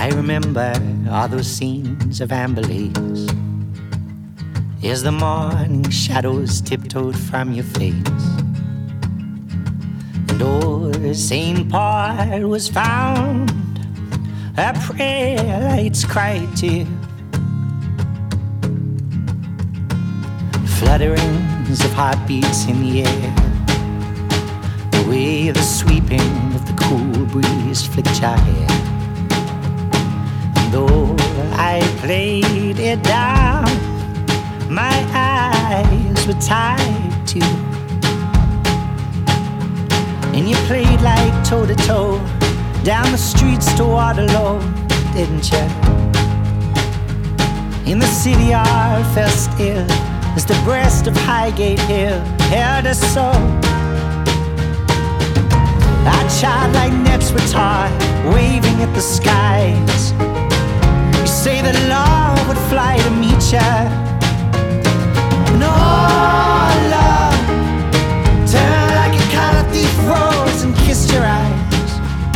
I remember all those scenes of Amberleys as the morning shadows tiptoed from your face, and old St. Paul was found, a prayer lights cried to you, flutterings of heartbeats in the air, the way the sweeping of the cool breeze flicked your hair. And though I played it down, my eyes were tied to you, and you played like toe-to-toe down the streets to Waterloo, didn't you? In the city all fell still as the breast of Highgate Hill held us so. Our childlike nets were taut, waving at the skies. You say that love would fly to meet ya, and oh, love turned like a collar thief rose and kissed your eyes.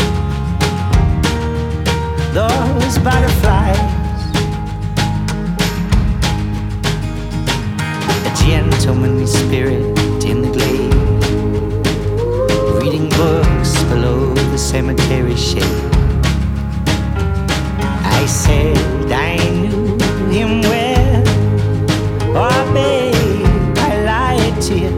Those butterflies, gentlemanly spirit in the glade, reading books below the cemetery shade. I said I knew him well, oh babe, I lied to you,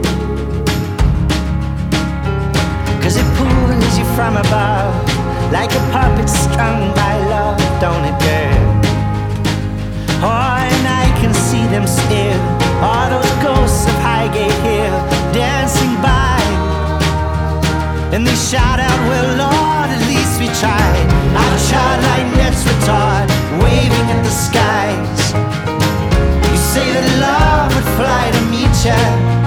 'cause it pulls you from above like a puppet strung by love, don't it, girl? Oh, and I can see them still, all those ghosts of Highgate Hill dancing by, and they shout out, well, Lord, at least we tried. Our childlike nets were taut, waving at the skies. You say that love would fly to meet ya,